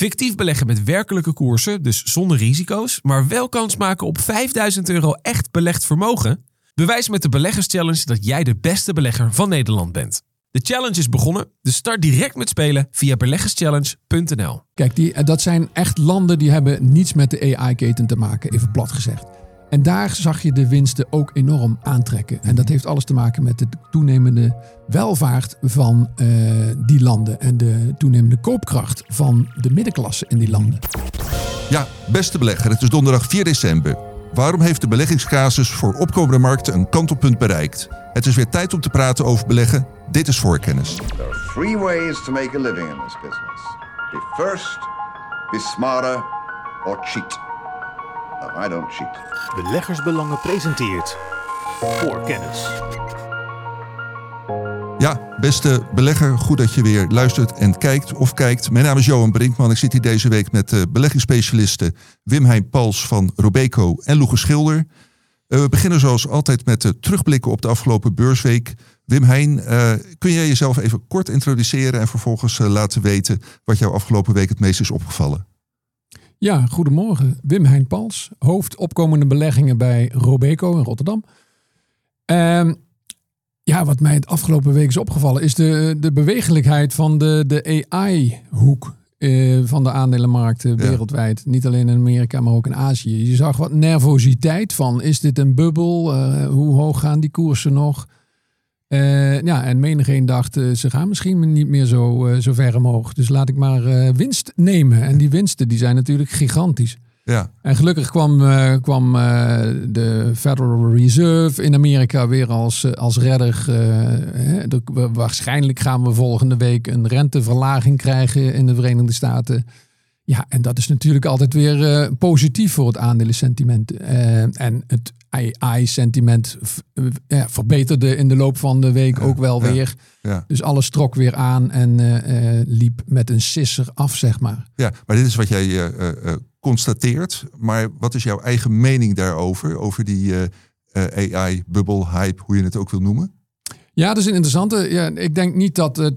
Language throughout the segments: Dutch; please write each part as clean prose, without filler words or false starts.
Fictief beleggen met werkelijke koersen, dus zonder risico's, maar wel kans maken op €5.000 echt belegd vermogen? Bewijs met de Beleggerschallenge dat jij de beste belegger van Nederland bent. De challenge is begonnen, dus start direct met spelen via beleggerschallenge.nl. Kijk, dat zijn echt landen die hebben niets met de AI-keten te maken, even plat gezegd. En daar zag je de winsten ook enorm aantrekken. En dat heeft alles te maken met de toenemende welvaart van die landen. En de toenemende koopkracht van de middenklasse in die landen. Ja, beste belegger, het is donderdag 4 december. Waarom heeft de beleggingscasus voor opkomende markten een kantelpunt bereikt? Het is weer tijd om te praten over beleggen. Dit is Voorkennis. There are 3 ways to make a living in this business. Be first, be smarter, or cheat. No, I don't cheat. Beleggersbelangen presenteert Voorkennis. Ja, beste belegger, goed dat je weer luistert en kijkt. Mijn naam is Johan Brinkman. Ik zit hier deze week met de beleggingsspecialisten Wim-Hein Pals van Robeco en Loege Schilder. We beginnen zoals altijd met de terugblikken op de afgelopen beursweek. Wim-Hein, kun jij jezelf even kort introduceren en vervolgens laten weten wat jou afgelopen week het meest is opgevallen? Ja, goedemorgen. Wim-Hein Pals, hoofd opkomende beleggingen bij Robeco in Rotterdam. Ja, wat mij het afgelopen week is opgevallen is de bewegelijkheid van de AI-hoek van de aandelenmarkten wereldwijd. Niet alleen in Amerika, maar ook in Azië. Je zag wat nervositeit van, is dit een bubbel? Hoe hoog gaan die koersen nog? En menigeen dacht, ze gaan misschien niet meer zo ver omhoog. Dus laat ik maar winst nemen. En die winsten die zijn natuurlijk gigantisch. Ja. En gelukkig kwam de Federal Reserve in Amerika weer als redder. Waarschijnlijk gaan we volgende week een renteverlaging krijgen in de Verenigde Staten. Ja, en dat is natuurlijk altijd weer positief voor het aandelensentiment. En het AI-sentiment verbeterde in de loop van de week ook wel weer. Ja. Dus alles trok weer aan en liep met een sisser af, zeg maar. Ja, maar dit is wat jij constateert. Maar wat is jouw eigen mening daarover? Over die AI-bubbel, hype, hoe je het ook wil noemen? Ja, dat is een interessante. Ja, ik denk niet dat het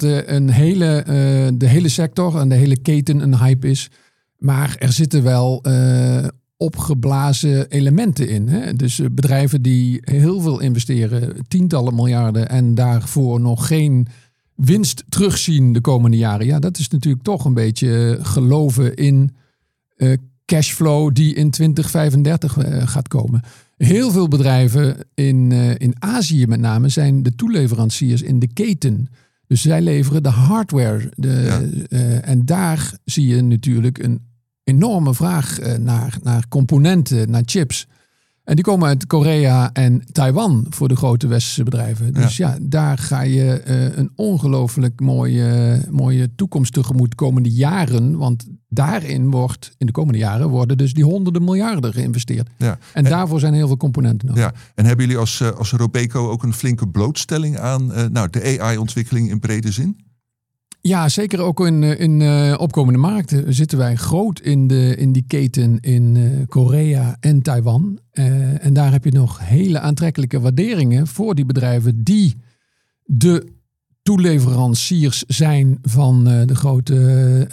de hele sector en de hele keten een hype is. Maar er zitten wel opgeblazen elementen in. Hè? Dus bedrijven die heel veel investeren, tientallen miljarden en daarvoor nog geen winst terugzien de komende jaren. Ja, dat is natuurlijk toch een beetje geloven in cashflow die in 2035 gaat komen. Heel veel bedrijven in Azië met name zijn de toeleveranciers in de keten. Dus zij leveren de hardware. En daar zie je natuurlijk een enorme vraag naar componenten, naar chips. En die komen uit Korea en Taiwan voor de grote westerse bedrijven. Dus daar ga je een ongelooflijk mooie toekomst tegemoet komende jaren. Want daarin in de komende jaren worden dus die honderden miljarden geïnvesteerd. Ja. En daarvoor zijn heel veel componenten nodig. Ja. En hebben jullie als Robeco ook een flinke blootstelling aan de AI-ontwikkeling in brede zin? Ja, zeker ook in opkomende markten zitten wij groot in die keten in Korea en Taiwan. En daar heb je nog hele aantrekkelijke waarderingen voor die bedrijven die de toeleveranciers zijn van de grote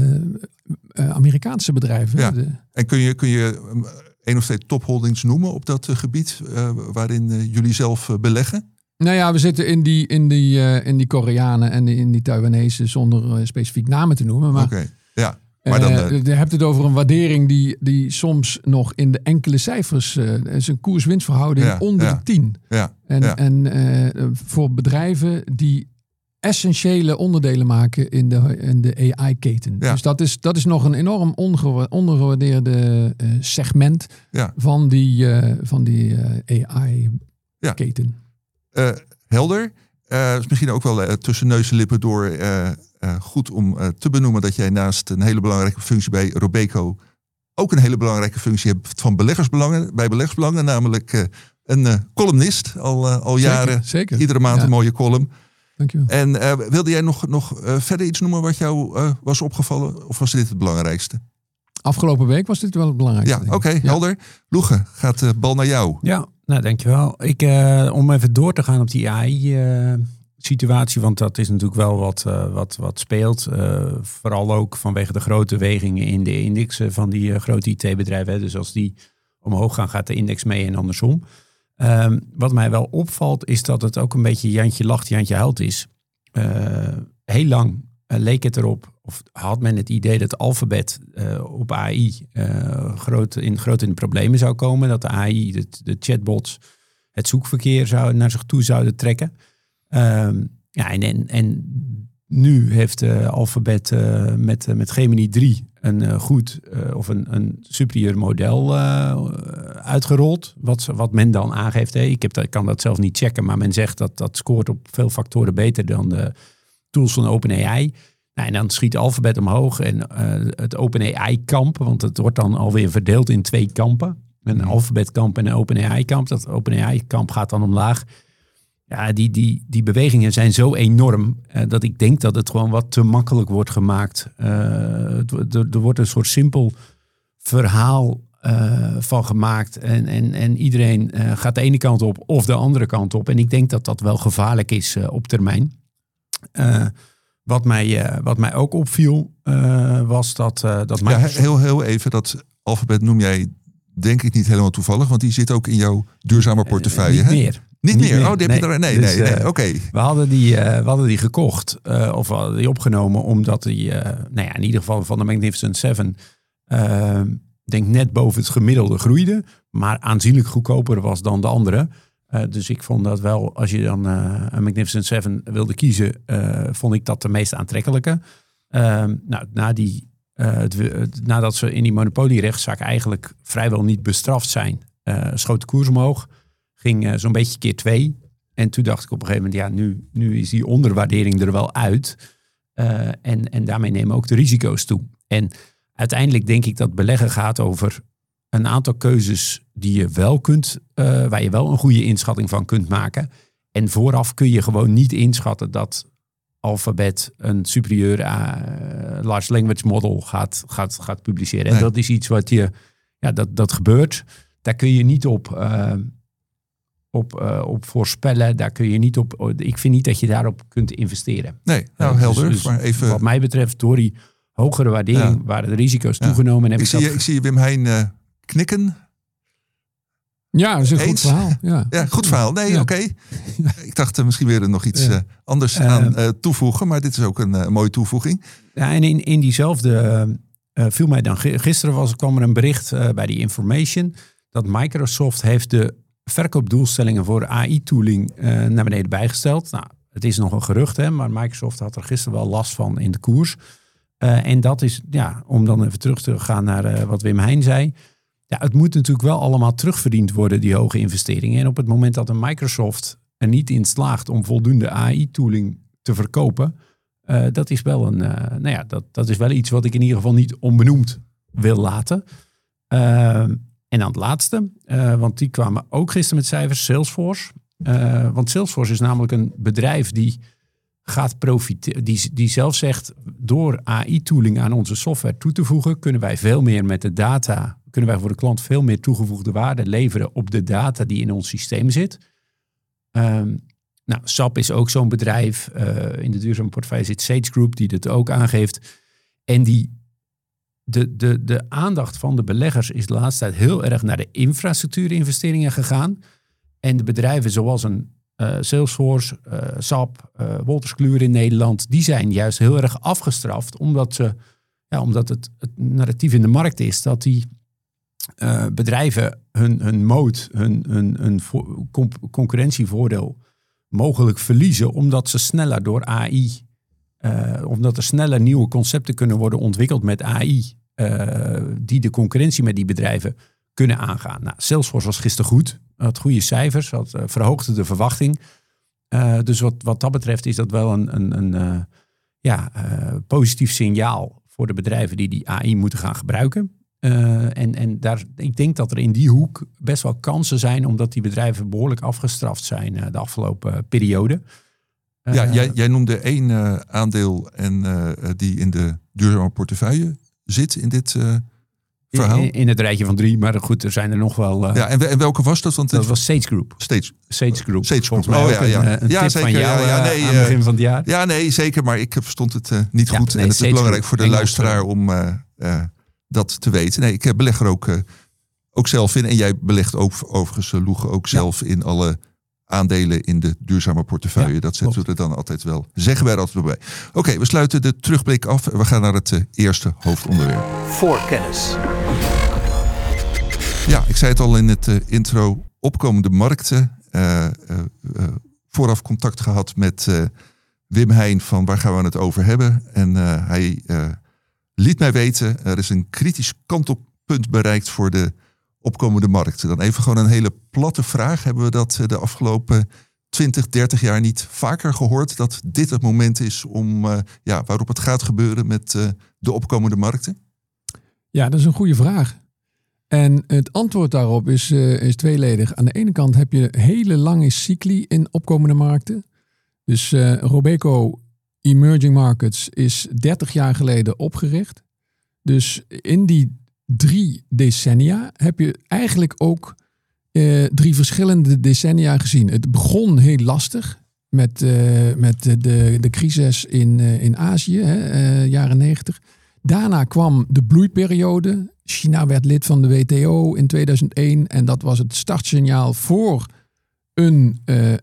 Amerikaanse bedrijven. Ja. En kun je 1 of 2 topholdings noemen op dat gebied waarin jullie zelf beleggen? Nou ja, we zitten in die Koreanen en in die Taiwanese zonder specifiek namen te noemen. Maar, okay. Ja. Maar dan, je hebt het over een waardering die soms nog in de enkele cijfers is een koers-winstverhouding onder de 10. Ja. En voor bedrijven die essentiële onderdelen maken in de AI-keten. Ja. Dus dat is nog een enorm ondergewaardeerde segment van die AI-keten. Helder. Is misschien ook wel tussen neus en lippen door goed om te benoemen dat jij naast een hele belangrijke functie bij Robeco ook een hele belangrijke functie hebt van beleggersbelangen. Bij beleggersbelangen, namelijk een columnist al jaren. Zeker. Iedere maand een mooie column. Dankjewel. En wilde jij nog verder iets noemen wat jou was opgevallen? Of was dit het belangrijkste? Afgelopen week was dit wel het belangrijkste. Ja, oké, helder. Loege, gaat de bal naar jou. Ja, nou dankjewel. Om even door te gaan op die AI situatie, want dat is natuurlijk wel wat speelt. Vooral ook vanwege de grote wegingen in de indexen van die grote IT-bedrijven. Hè. Dus als die omhoog gaan, gaat de index mee en andersom. Wat mij wel opvalt is dat het ook een beetje Jantje lacht, Jantje huilt is. Heel lang leek het erop, of had men het idee dat Alphabet op AI groot in de problemen zou komen. Dat de AI, de chatbots, het zoekverkeer naar zich toe zouden trekken. En nu heeft Alphabet met Gemini 3 een goed of een superieur model uitgerold. Wat men dan aangeeft. Ik kan dat zelf niet checken, maar men zegt dat scoort op veel factoren beter dan de tools van OpenAI. En dan schiet Alphabet omhoog en het OpenAI-kamp, want het wordt dan alweer verdeeld in 2 kampen. Een Alphabet-kamp en een OpenAI-kamp. Dat OpenAI-kamp gaat dan omlaag. Ja, die bewegingen zijn zo enorm dat ik denk dat het gewoon wat te makkelijk wordt gemaakt. Er wordt een soort simpel verhaal van gemaakt. En iedereen gaat de ene kant op of de andere kant op. En ik denk dat dat wel gevaarlijk is op termijn. Wat mij ook opviel was dat Microsoft... Ja, heel even, dat Alphabet noem jij denk ik niet helemaal toevallig, want die zit ook in jouw duurzame portefeuille. Niet meer. Niet meer? Oh, die heb je er... Nee, oké. We hadden die gekocht, of we hadden die opgenomen, omdat die, in ieder geval van de Magnificent Seven, denk net boven het gemiddelde groeide, maar aanzienlijk goedkoper was dan de andere. Dus ik vond dat wel, als je dan een Magnificent Seven wilde kiezen, vond ik dat de meest aantrekkelijke. Nadat ze in die monopolierechtszaak eigenlijk vrijwel niet bestraft zijn, schoot de koers omhoog. Ging zo'n beetje keer 2. En toen dacht ik op een gegeven moment, nu is die onderwaardering er wel uit. En daarmee nemen ook de risico's toe. En uiteindelijk denk ik dat beleggen gaat over een aantal keuzes die je wel kunt, waar je wel een goede inschatting van kunt maken. En vooraf kun je gewoon niet inschatten dat Alphabet een superieur large language model gaat publiceren. Nee. En dat is iets wat dat gebeurt. Daar kun je niet op voorspellen. Daar kun je niet op. Ik vind niet dat je daarop kunt investeren. Nee, helder. Dus maar even... Wat mij betreft, door die hogere waardering waren de risico's toegenomen. En ik zie Wim Heijn knikken. Ja, dat is een goed verhaal. Ja, goed verhaal. Nee, oké. Ik dacht misschien weer nog iets anders aan toevoegen. Maar dit is ook een mooie toevoeging. Ja, en in diezelfde viel mij dan gisteren kwam er een bericht bij die Information dat Microsoft heeft de verkoopdoelstellingen voor AI-tooling naar beneden bijgesteld. Nou, het is nog een gerucht, hè, maar Microsoft had er gisteren wel last van in de koers. En dat is, om dan even terug te gaan naar wat Wim Heijn zei. Ja, het moet natuurlijk wel allemaal terugverdiend worden, die hoge investeringen. En op het moment dat een Microsoft er niet in slaagt om voldoende AI-tooling te verkopen, dat is wel dat is wel iets wat ik in ieder geval niet onbenoemd wil laten. En dan het laatste, want die kwamen ook gisteren met cijfers, Salesforce. Want Salesforce is namelijk een bedrijf die gaat profiteren, die zelf zegt, door AI-tooling aan onze software toe te voegen, kunnen wij veel meer met de data, kunnen wij voor de klant veel meer toegevoegde waarde leveren op de data die in ons systeem zit. SAP is ook zo'n bedrijf. In de duurzame portefeuille zit Sage Group, die dit ook aangeeft. En de aandacht van de beleggers is de laatste tijd heel erg naar de infrastructuurinvesteringen gegaan. En de bedrijven zoals een Salesforce, SAP, Wolters Kluwer in Nederland, die zijn juist heel erg afgestraft, omdat het narratief in de markt is dat die bedrijven hun moot, hun concurrentievoordeel mogelijk verliezen, omdat ze sneller door AI, omdat er sneller nieuwe concepten kunnen worden ontwikkeld met AI, die de concurrentie met die bedrijven kunnen aangaan. Nou, Salesforce was gisteren goed, had goede cijfers, verhoogde de verwachting. Dus wat dat betreft is dat wel een positief signaal voor de bedrijven die AI moeten gaan gebruiken. Ik denk dat er in die hoek best wel kansen zijn, omdat die bedrijven behoorlijk afgestraft zijn de afgelopen periode. Jij noemde 1 aandeel en die in de duurzame portefeuille zit in dit verhaal? In het rijtje van 3, maar goed, er zijn er nog wel. Ja, en welke was dat? Want dat was Sage Group. Sage Group. Volgens mij Een tip van jou aan het begin van het jaar. Ja, nee, zeker. Maar ik verstond het niet goed. Nee, en het is belangrijk voor de Engels, luisteraar om dat te weten. Nee, ik beleg er ook zelf in. En jij belegt ook overigens, Loege, ook zelf in alle aandelen in de duurzame portefeuille. Ja, dat zetten we er dan altijd wel. Zeggen wij er altijd bij. Oké, we sluiten de terugblik af. We gaan naar het eerste hoofdonderwerp. Voorkennis. Ja, ik zei het al in het intro. Opkomende markten. Vooraf contact gehad met Wim Heijn van waar gaan we het over hebben. En hij liet mij weten, er is een kritisch kantelpunt bereikt voor de opkomende markten. Dan even gewoon een hele platte vraag. Hebben we dat de afgelopen 20, 30 jaar niet vaker gehoord? Dat dit het moment is om waarop het gaat gebeuren met de opkomende markten? Ja, dat is een goede vraag. En het antwoord daarop is tweeledig. Aan de ene kant heb je hele lange cycli in opkomende markten. Dus Robeco Emerging Markets is 30 jaar geleden opgericht. Dus in die 3 decennia heb je eigenlijk ook 3 verschillende decennia gezien. Het begon heel lastig met de crisis in Azië, jaren 90. Daarna kwam de bloeiperiode. China werd lid van de WTO in 2001 en dat was het startsignaal voor een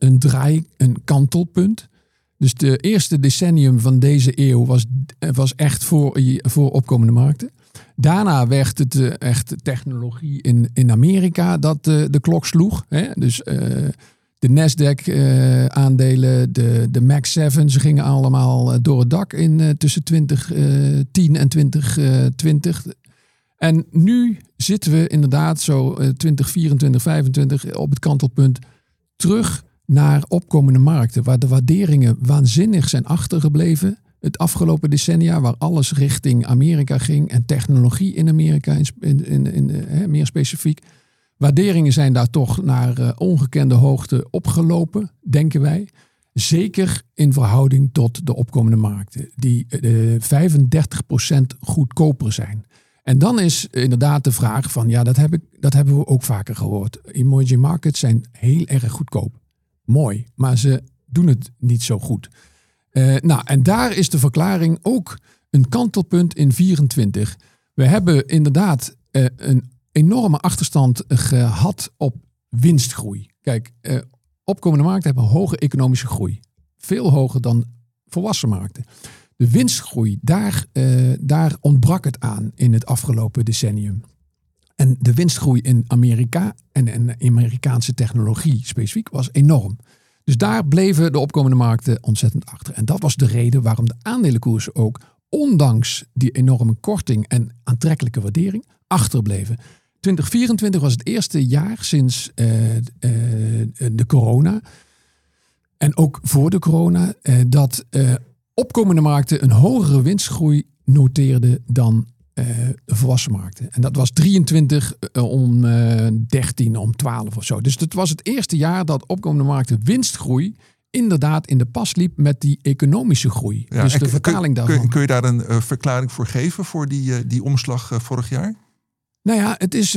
kantelpunt. Dus de eerste decennium van deze eeuw was echt voor opkomende markten. Daarna werd het echt technologie in Amerika dat de klok sloeg. Hè? Dus de Nasdaq aandelen, de Mac 7, ze gingen allemaal door het dak tussen 2010 en 2020. En nu zitten we inderdaad zo 2024, 2025 op het kantelpunt terug naar opkomende markten. Waar de waarderingen waanzinnig zijn achtergebleven. Het afgelopen decennia waar alles richting Amerika ging. En technologie in Amerika meer specifiek. Waarderingen zijn daar toch naar ongekende hoogte opgelopen, denken wij. Zeker in verhouding tot de opkomende markten. Die 35% goedkoper zijn. En dan is inderdaad de vraag van, ja, dat hebben we ook vaker gehoord. Emerging markets zijn heel erg goedkoop. Mooi, maar ze doen het niet zo goed. En daar is de verklaring ook een kantelpunt in 24. We hebben inderdaad een enorme achterstand gehad op winstgroei. Kijk, opkomende markten hebben hoge economische groei. Veel hoger dan volwassen markten. De winstgroei, daar ontbrak het aan in het afgelopen decennium. En de winstgroei in Amerika en Amerikaanse technologie specifiek was enorm. Dus daar bleven de opkomende markten ontzettend achter. En dat was de reden waarom de aandelenkoersen ook, ondanks die enorme korting en aantrekkelijke waardering, achterbleven. 2024 was het eerste jaar sinds de corona. En ook voor de corona, dat opkomende markten een hogere winstgroei noteerden dan de volwassen markten. En dat was 23 om 13 om 12 of zo. Dus het was het eerste jaar dat opkomende markten winstgroei inderdaad in de pas liep met die economische groei. Ja, dus de vertaling daarvan. Kun je daar een verklaring voor geven voor die omslag vorig jaar? Nou ja, het is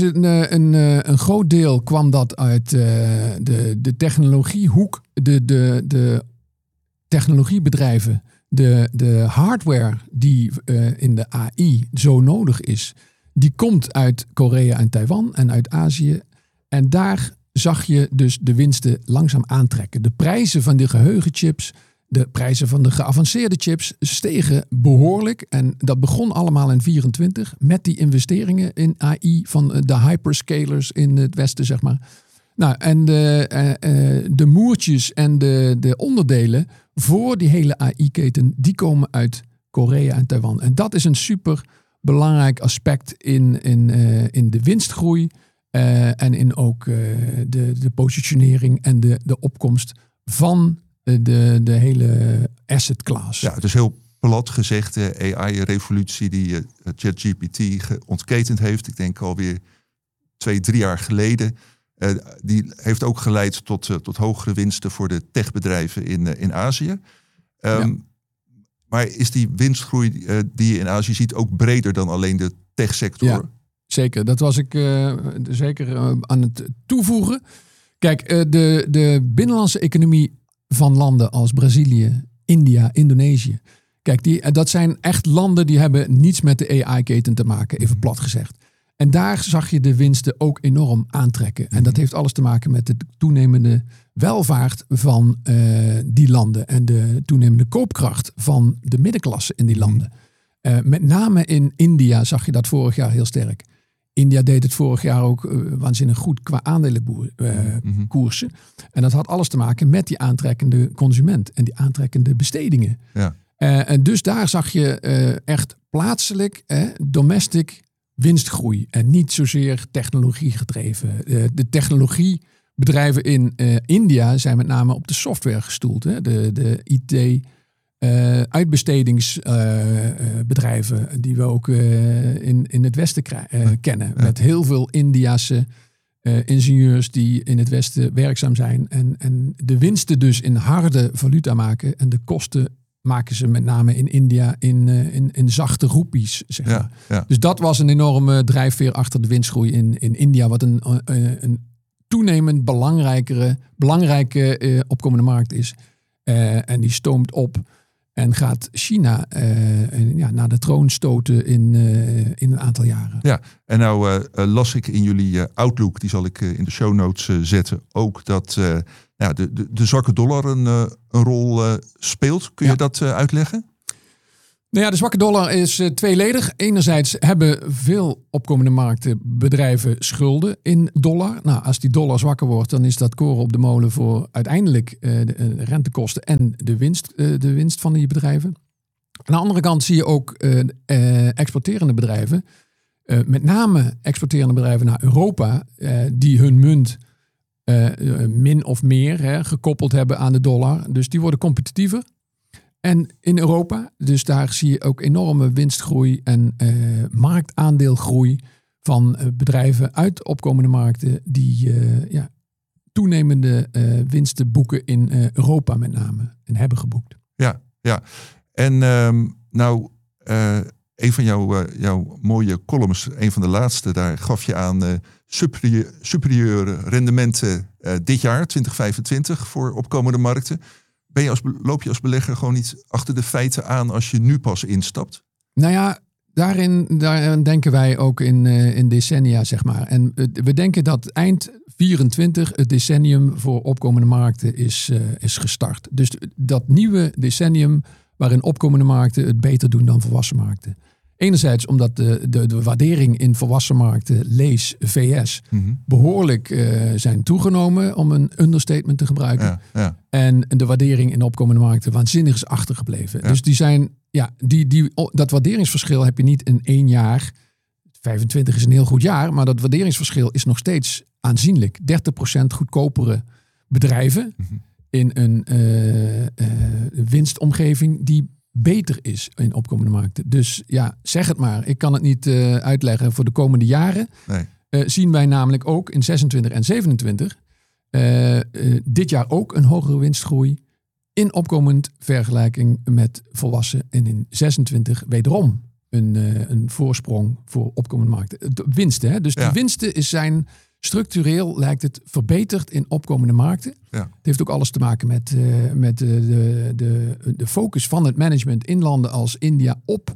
een groot deel kwam dat uit de technologiehoek. De technologiebedrijven, de hardware die in de AI zo nodig is, die komt uit Korea en Taiwan en uit Azië. En daar zag je dus de winsten langzaam aantrekken. De prijzen van de geheugenchips, de prijzen van de geavanceerde chips stegen behoorlijk. En dat begon allemaal in 24 met die investeringen in AI van de hyperscalers in het Westen, zeg maar. Nou, en de moertjes en de onderdelen voor die hele AI-keten, die komen uit Korea en Taiwan. En dat is een super belangrijk aspect in de winstgroei en in ook de positionering en de opkomst van de hele asset class. Ja, dus heel plat gezegd, de AI-revolutie die ChatGPT ontketend heeft, ik denk alweer 2-3 jaar geleden, die heeft ook geleid tot hogere winsten voor de techbedrijven in Azië. Maar is die winstgroei die je in Azië ziet ook breder dan alleen de techsector? zeker. Dat was ik zeker aan het toevoegen. Kijk, de binnenlandse economie van landen als Brazilië, India, Indonesië. Kijk, dat zijn echt landen die hebben niets met de AI-keten te maken, even plat gezegd. En daar zag je de winsten ook enorm aantrekken. En dat heeft alles te maken met de toenemende welvaart van die landen. En de toenemende koopkracht van de middenklasse in die landen. Met name in India zag je dat vorig jaar heel sterk. India deed het vorig jaar ook waanzinnig goed qua aandelenkoersen. En dat had alles te maken met die aantrekkende consument en die aantrekkende bestedingen. Ja. En dus daar zag je echt plaatselijk, domestic winstgroei. En niet zozeer technologie gedreven. De technologiebedrijven in India zijn met name op de software gestoeld. Hè? De IT uitbestedingsbedrijven die we ook in het Westen kennen. Ja. Met heel veel Indiase ingenieurs die in het Westen werkzaam zijn. En de winsten dus in harde valuta maken. En de kosten maken ze met name in India in zachte roepies. Zeg maar. Ja. Dus dat was een enorme drijfveer achter de winstgroei in India. Wat een toenemend belangrijke opkomende markt is. En die stoomt op. En gaat China naar de troon stoten in een aantal jaren. Ja, en nou las ik in jullie Outlook, die zal ik in de show notes zetten, ook dat de zwakke dollar een rol speelt. Kun je dat uitleggen? Nou ja, de zwakke dollar is tweeledig. Enerzijds hebben veel opkomende markten bedrijven schulden in dollar. Nou, als die dollar zwakker wordt, dan is dat koren op de molen voor uiteindelijk de rentekosten en de winst van die bedrijven. Aan de andere kant zie je ook exporterende bedrijven, met name exporterende bedrijven naar Europa, die hun munt min of meer gekoppeld hebben aan de dollar. Dus die worden competitiever. En in Europa, dus daar zie je ook enorme winstgroei en marktaandeelgroei van bedrijven uit opkomende markten die toenemende winsten boeken in Europa met name en hebben geboekt. Ja. En een van jouw mooie columns, een van de laatste, daar gaf je aan superieure rendementen dit jaar, 2025, voor opkomende markten. Loop je als belegger gewoon niet achter de feiten aan als je nu pas instapt? Nou ja, daarin denken wij ook in decennia, zeg maar. En we denken dat eind 24 het decennium voor opkomende markten is gestart. Dus dat nieuwe decennium waarin opkomende markten het beter doen dan volwassen markten. Enerzijds omdat de waardering in volwassen markten, lees VS, behoorlijk zijn toegenomen, om een understatement te gebruiken. Ja. En de waardering in opkomende markten waanzinnig is achtergebleven. Ja. Dus die zijn, dat waarderingsverschil heb je niet in 1 jaar. 25 is een heel goed jaar, maar dat waarderingsverschil is nog steeds aanzienlijk. 30% goedkopere bedrijven in een winstomgeving die beter is in opkomende markten. Dus ja, zeg het maar. Ik kan het niet uitleggen voor de komende jaren. Nee. Zien wij namelijk ook in 26 en 27 dit jaar ook een hogere winstgroei in opkomend vergelijking met volwassen. En in 26 wederom een voorsprong voor opkomende markten. De winsten, hè? Dus de winsten zijn structureel, lijkt het, verbeterd in opkomende markten. Ja. Het heeft ook alles te maken met de focus van het management in landen als India op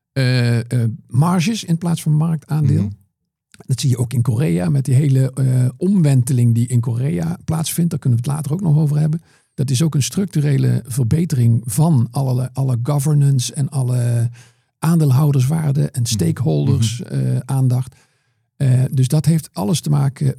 marges in plaats van marktaandeel. Dat zie je ook in Korea met die hele omwenteling die in Korea plaatsvindt. Daar kunnen we het later ook nog over hebben. Dat is ook een structurele verbetering van alle governance en alle aandeelhouderswaarde en stakeholders aandacht. Dus dat heeft alles te maken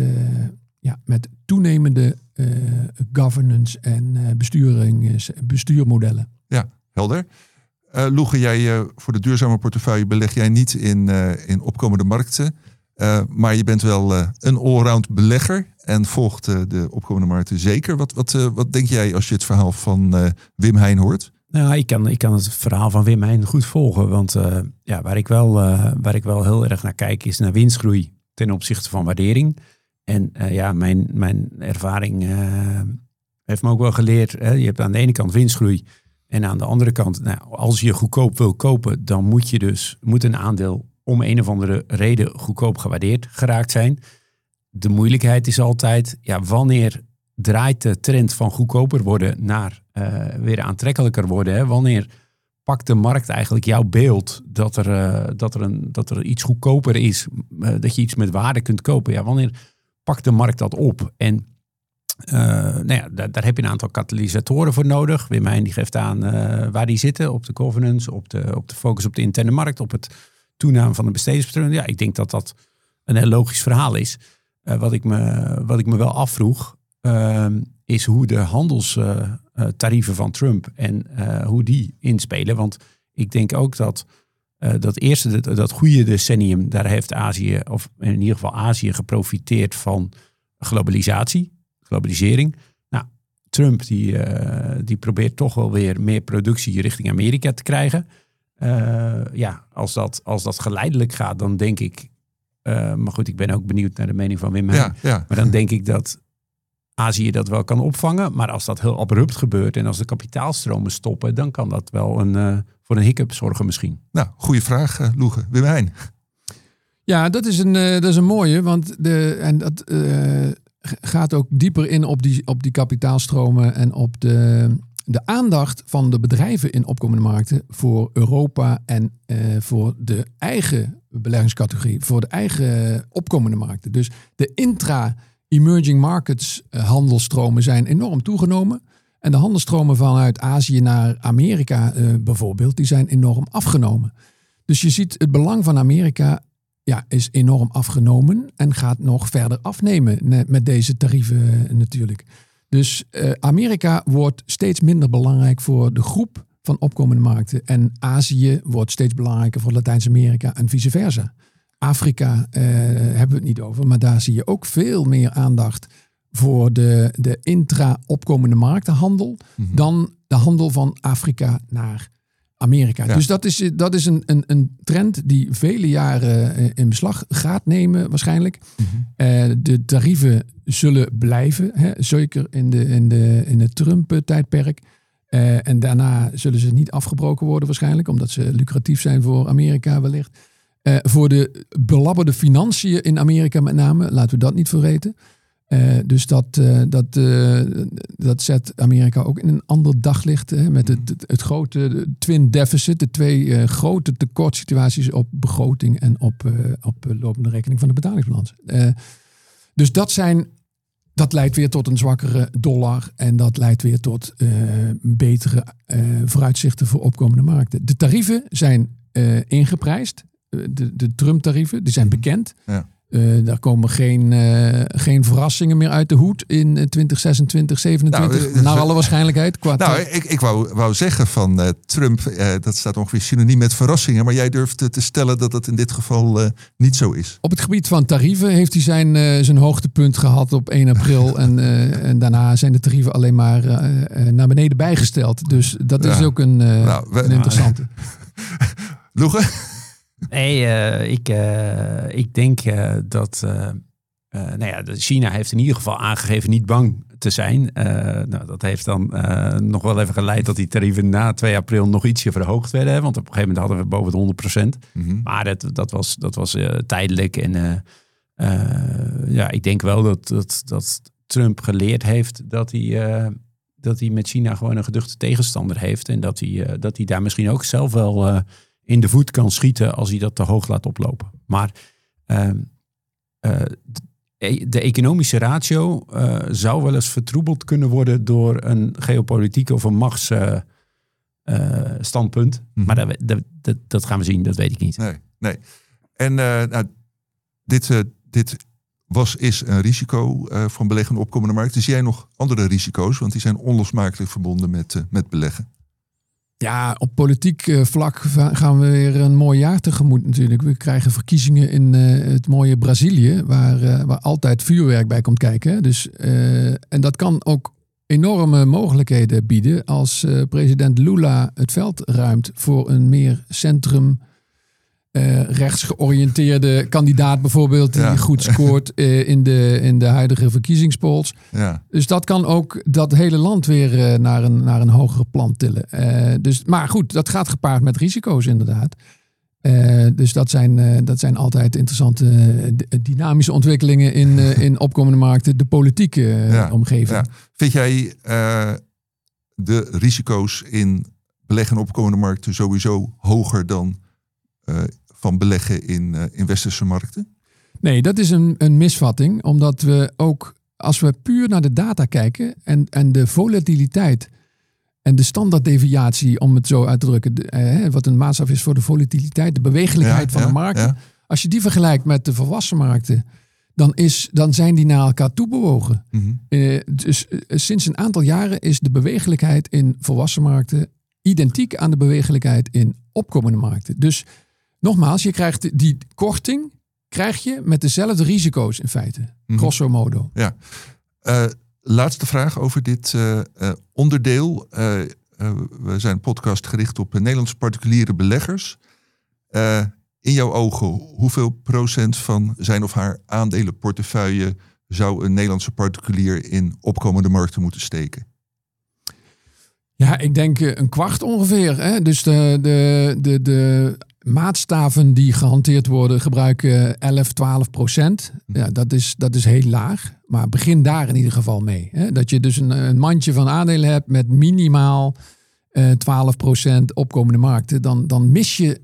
met toenemende governance en bestuurmodellen. Ja, helder. Loege, jij voor de duurzame portefeuille beleg jij niet in opkomende markten. Maar je bent wel een allround belegger en volgt de opkomende markten zeker. Wat denk jij als je het verhaal van Wim Heijn hoort? Nou, ik kan het verhaal van Wim Heijn goed volgen. Want waar ik wel heel erg naar kijk is naar winstgroei ten opzichte van waardering. En mijn ervaring heeft me ook wel geleerd. Je hebt aan de ene kant winstgroei. En aan de andere kant, als je goedkoop wil kopen, dan moet een aandeel om een of andere reden goedkoop gewaardeerd geraakt zijn. De moeilijkheid is altijd, wanneer draait de trend van goedkoper worden naar weer aantrekkelijker worden? Hè? Wanneer pakt de markt eigenlijk jouw beeld dat er iets goedkoper is, dat je iets met waarde kunt kopen? Ja, wanneer pakt de markt dat op? En daar heb je een aantal katalysatoren voor nodig. Wim Heijn die geeft aan waar die zitten, op de governance, op de focus op de interne markt, op het toename van de bestedingspatroon. Ja, ik denk dat dat een heel logisch verhaal is. Wat ik me wel afvroeg, is hoe de handelstarieven van Trump en hoe die inspelen. Want ik denk ook dat goede decennium, daar heeft Azië, of in ieder geval Azië, geprofiteerd van globalisering. Nou, Trump die probeert toch wel weer meer productie richting Amerika te krijgen. Als dat geleidelijk gaat, dan denk ik, maar goed, ik ben ook benieuwd naar de mening van Wim Heijn. Ja. Maar dan denk ik dat Azië dat wel kan opvangen. Maar als dat heel abrupt gebeurt en als de kapitaalstromen stoppen, dan kan dat wel voor een hiccup zorgen misschien. Nou, goede vraag, Loege. Wim Heijn. Ja, dat is een mooie, want dat gaat ook dieper in op die kapitaalstromen en op de aandacht van de bedrijven in opkomende markten voor Europa en voor de eigen beleggingscategorie, voor de eigen opkomende markten. Dus de intra-emerging markets handelstromen zijn enorm toegenomen. En de handelstromen vanuit Azië naar Amerika bijvoorbeeld, die zijn enorm afgenomen. Dus je ziet het belang van Amerika is enorm afgenomen en gaat nog verder afnemen met deze tarieven natuurlijk. Dus Amerika wordt steeds minder belangrijk voor de groep van opkomende markten. En Azië wordt steeds belangrijker voor Latijns-Amerika en vice versa. Afrika hebben we het niet over, maar daar zie je ook veel meer aandacht voor de intra-opkomende marktenhandel dan de handel van Afrika naar Amerika. Ja. Dus dat is een trend die vele jaren in beslag gaat nemen waarschijnlijk. De tarieven zullen blijven, zeker in het Trump-tijdperk. En daarna zullen ze niet afgebroken worden waarschijnlijk, omdat ze lucratief zijn voor Amerika wellicht. Voor de belabberde financiën in Amerika met name, laten we dat niet vergeten. Dus dat zet Amerika ook in een ander daglicht. Met het grote twin deficit. De twee grote tekortsituaties op begroting en op lopende rekening van de betalingsbalans. Dus dat leidt weer tot een zwakkere dollar. En dat leidt weer tot betere vooruitzichten voor opkomende markten. De tarieven zijn ingeprijsd. De Trump-tarieven, die zijn bekend. Ja. Daar komen geen verrassingen meer uit de hoed in 2026, 2027. Naar alle waarschijnlijkheid. Ik wou zeggen van Trump, dat staat ongeveer synoniem met verrassingen. Maar jij durft te stellen dat dat in dit geval niet zo is. Op het gebied van tarieven heeft hij zijn hoogtepunt gehad op 1 april. En daarna zijn de tarieven alleen maar naar beneden bijgesteld. Dus dat is ook een interessante. Loege? Nee, ik denk dat China heeft in ieder geval aangegeven niet bang te zijn. Dat heeft dan nog wel even geleid dat die tarieven na 2 april nog ietsje verhoogd werden. Hè? Want op een gegeven moment hadden we boven de 100%. Maar dat was tijdelijk. En ik denk wel dat Trump geleerd heeft dat hij met China gewoon een geduchte tegenstander heeft. En dat hij daar misschien ook zelf wel in de voet kan schieten als hij dat te hoog laat oplopen. Maar de economische ratio zou wel eens vertroebeld kunnen worden door een geopolitieke of een machtsstandpunt. Maar dat gaan we zien, dat weet ik niet. Nee. En dit is een risico van beleggen in opkomende markt. Zie jij nog andere risico's? Want die zijn onlosmakelijk verbonden met beleggen. Ja, op politiek vlak gaan we weer een mooi jaar tegemoet natuurlijk. We krijgen verkiezingen in het mooie Brazilië, waar altijd vuurwerk bij komt kijken. Dus, en dat kan ook enorme mogelijkheden bieden als president Lula het veld ruimt voor een meer centrum rechtsgeoriënteerde kandidaat bijvoorbeeld, die goed scoort in de huidige verkiezingspolls. Ja. Dus dat kan ook dat hele land weer naar een hogere plan tillen. Maar goed, dat gaat gepaard met risico's inderdaad. Dus dat zijn altijd interessante dynamische ontwikkelingen in opkomende markten. De politieke omgeving. Ja. Vind jij de risico's in beleggen in opkomende markten sowieso hoger dan van beleggen in westerse markten? Nee, dat is een misvatting. Omdat we ook, als we puur naar de data kijken en de volatiliteit en de standaarddeviatie, om het zo uit te drukken, wat een maatstaf is voor de volatiliteit, de bewegelijkheid van de markten. Ja. Als je die vergelijkt met de volwassen markten, dan zijn die naar elkaar toe bewogen. Mm-hmm. Dus sinds een aantal jaren is de bewegelijkheid in volwassen markten identiek aan de bewegelijkheid in opkomende markten. Dus nogmaals, je krijgt die korting met dezelfde risico's in feite. Mm-hmm. Grosso modo. Ja. Laatste vraag over dit onderdeel. We zijn een podcast gericht op Nederlandse particuliere beleggers. In jouw ogen, hoeveel procent van zijn of haar aandelenportefeuille zou een Nederlandse particulier in opkomende markten moeten steken? Ja, ik denk een kwart ongeveer. Hè? Dus de maatstaven die gehanteerd worden gebruiken 11-12%. Ja, dat is heel laag. Maar begin daar in ieder geval mee. Hè? Dat je dus een mandje van aandelen hebt met minimaal 12% opkomende markten. Dan mis je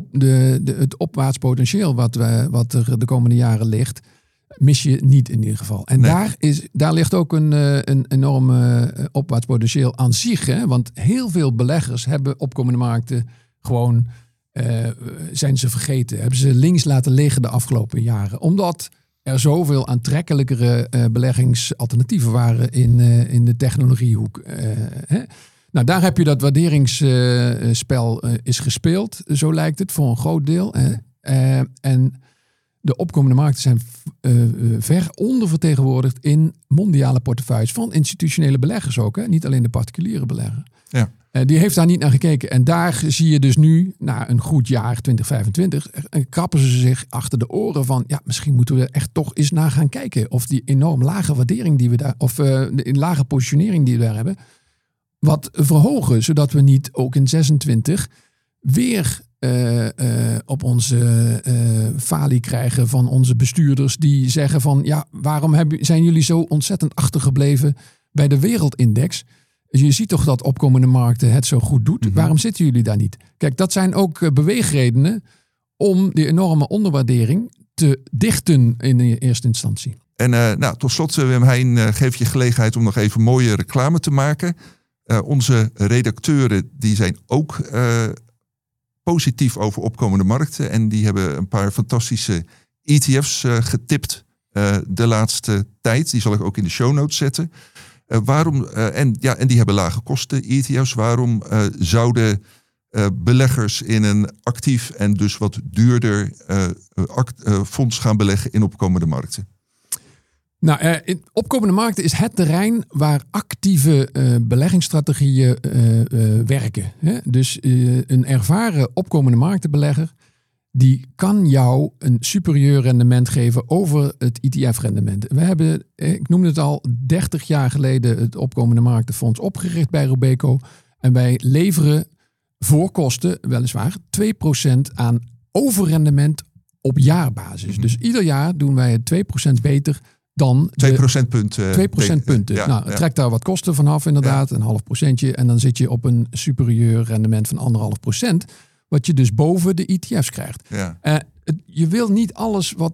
het opwaarts potentieel wat er de komende jaren ligt. Mis je niet in ieder geval. En daar ligt ook een enorme opwaarts potentieel aan zich. Hè? Want heel veel beleggers hebben opkomende markten gewoon zijn ze vergeten. Hebben ze links laten liggen de afgelopen jaren. Omdat er zoveel aantrekkelijkere beleggingsalternatieven waren in de technologiehoek. Hè? Nou, daar heb je dat waarderingsspel is gespeeld. Zo lijkt het voor een groot deel. En de opkomende markten zijn ver ondervertegenwoordigd in mondiale portefeuilles van institutionele beleggers ook. Hè? Niet alleen de particuliere belegger. Ja. Die heeft daar niet naar gekeken. En daar zie je dus nu, na een goed jaar 2025, krappen ze zich achter de oren van, ja, misschien moeten we er echt toch eens naar gaan kijken. Of die enorm lage waardering die we daar, of de lage positionering die we daar hebben, wat verhogen. Zodat we niet ook in 26 weer op onze falie krijgen van onze bestuurders die zeggen van, ja, waarom zijn jullie zo ontzettend achtergebleven bij de wereldindex? Je ziet toch dat opkomende markten het zo goed doet. Mm-hmm. Waarom zitten jullie daar niet? Kijk, dat zijn ook beweegredenen om die enorme onderwaardering te dichten in de eerste instantie. En tot slot, Wim Heijn, geef je gelegenheid om nog even mooie reclame te maken. Onze redacteuren die zijn ook positief over opkomende markten. En die hebben een paar fantastische ETF's getipt de laatste tijd. Die zal ik ook in de show notes zetten. Waarom, en die hebben lage kosten, ETF's. Waarom zouden beleggers in een actief en dus wat duurder fonds gaan beleggen in opkomende markten? Nou, in opkomende markten is het terrein waar actieve beleggingsstrategieën werken. Hè? Dus een ervaren opkomende marktenbelegger die kan jou een superieur rendement geven over het ETF-rendement. We hebben, ik noemde het al, 30 jaar geleden het opkomende marktenfonds opgericht bij Robeco. En wij leveren voor kosten, weliswaar, 2% aan overrendement op jaarbasis. Mm-hmm. Dus ieder jaar doen wij het 2% beter dan 2 procentpunten. 2 procentpunten. Ja, trek daar wat kosten vanaf inderdaad, een half procentje. En dan zit je op een superieur rendement van 1,5%. Wat je dus boven de ETF's krijgt. Ja. Je wil niet alles wat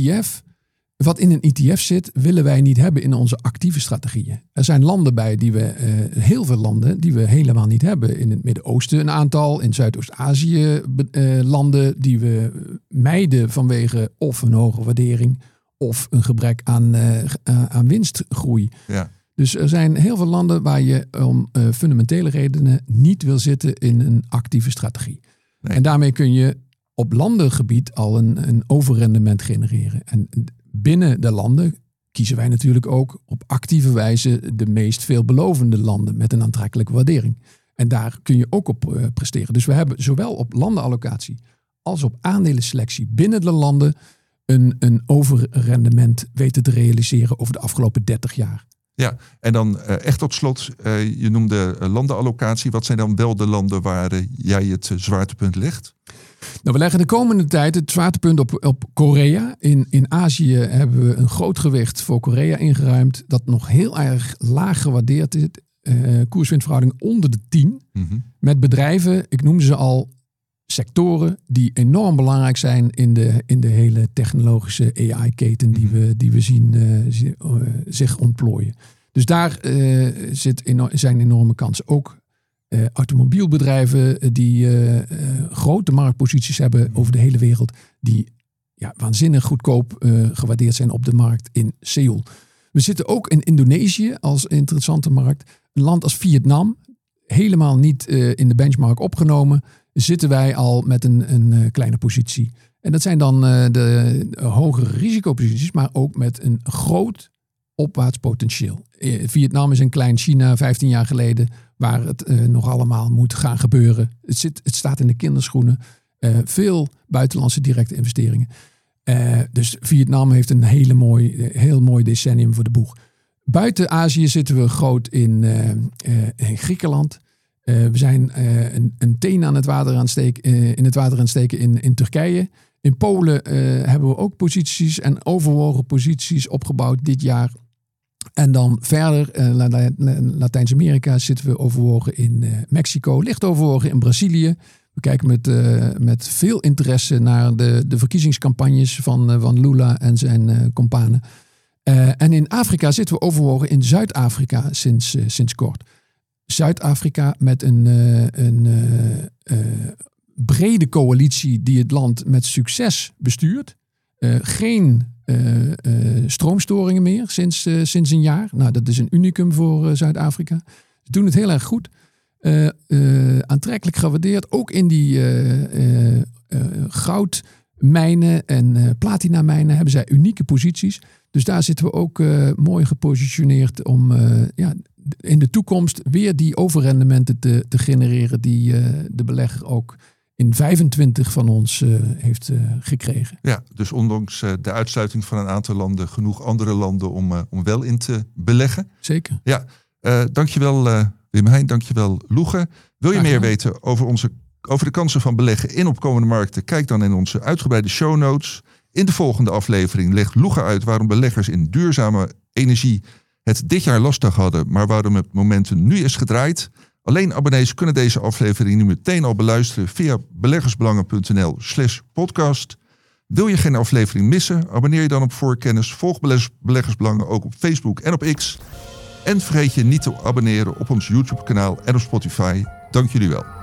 in een ETF zit, willen wij niet hebben in onze actieve strategieën. Er zijn landen bij heel veel landen die we helemaal niet hebben. In het Midden-Oosten een aantal, in Zuidoost-Azië landen die we mijden vanwege of een hoge waardering of een gebrek aan winstgroei. Ja. Dus er zijn heel veel landen waar je om fundamentele redenen niet wil zitten in een actieve strategie. Nee. En daarmee kun je op landengebied al een overrendement genereren. En binnen de landen kiezen wij natuurlijk ook op actieve wijze de meest veelbelovende landen met een aantrekkelijke waardering. En daar kun je ook op presteren. Dus we hebben zowel op landenallocatie als op aandelenselectie binnen de landen een overrendement weten te realiseren over de afgelopen 30 jaar. Ja, en dan echt tot slot, je noemde landenallocatie. Wat zijn dan wel de landen waar jij het zwaartepunt legt? Nou, we leggen de komende tijd het zwaartepunt op Korea. In Azië hebben we een groot gewicht voor Korea ingeruimd. Dat nog heel erg laag gewaardeerd is. Koers-winstverhouding onder de 10. Mm-hmm. Met bedrijven, ik noemde ze al, sectoren die enorm belangrijk zijn in de hele technologische AI-keten die we zien zich ontplooien. Dus daar zijn enorme kansen. Ook automobielbedrijven die grote marktposities hebben over de hele wereld, die waanzinnig goedkoop gewaardeerd zijn op de markt in Seoul. We zitten ook in Indonesië als interessante markt. Een land als Vietnam, helemaal niet in de benchmark opgenomen, zitten wij al met een kleine positie. En dat zijn dan de hogere risicoposities, maar ook met een groot opwaarts potentieel. Vietnam is een klein China 15 jaar geleden, waar het nog allemaal moet gaan gebeuren. Het staat in de kinderschoenen. Veel buitenlandse directe investeringen. Dus Vietnam heeft een heel mooi decennium voor de boeg. Buiten Azië zitten we groot in Griekenland. We zijn een teen aan het water aan het steken in Turkije. In Polen hebben we ook posities en overwogen posities opgebouwd dit jaar. En dan verder, Latijns-Amerika zitten we overwogen in Mexico, licht overwogen in Brazilië. We kijken met veel interesse naar de verkiezingscampagnes van Lula en zijn companen. En in Afrika zitten we overwogen in Zuid-Afrika sinds kort. Zuid-Afrika met een brede coalitie die het land met succes bestuurt. Geen stroomstoringen meer sinds een jaar. Nou, dat is een unicum voor Zuid-Afrika. Ze doen het heel erg goed. Aantrekkelijk gewaardeerd. Ook in die goudmijnen en platinamijnen hebben zij unieke posities. Dus daar zitten we ook mooi gepositioneerd om in de toekomst weer die overrendementen te genereren die de belegger ook in 25 van ons heeft gekregen. Ja, dus ondanks de uitsluiting van een aantal landen, genoeg andere landen om wel in te beleggen. Zeker. Ja, dankjewel Wim Heijn, dankjewel Loege. Wil je meer weten over de kansen van beleggen in opkomende markten? Kijk dan in onze uitgebreide show notes. In de volgende aflevering legt Loege uit waarom beleggers in duurzame energie het dit jaar lastig hadden, maar waarom het momentum nu is gedraaid. Alleen abonnees kunnen deze aflevering nu meteen al beluisteren via beleggersbelangen.nl/podcast. Wil je geen aflevering missen? Abonneer je dan op Voorkennis. Volg Beleggersbelangen ook op Facebook en op X. En vergeet je niet te abonneren op ons YouTube-kanaal en op Spotify. Dank jullie wel.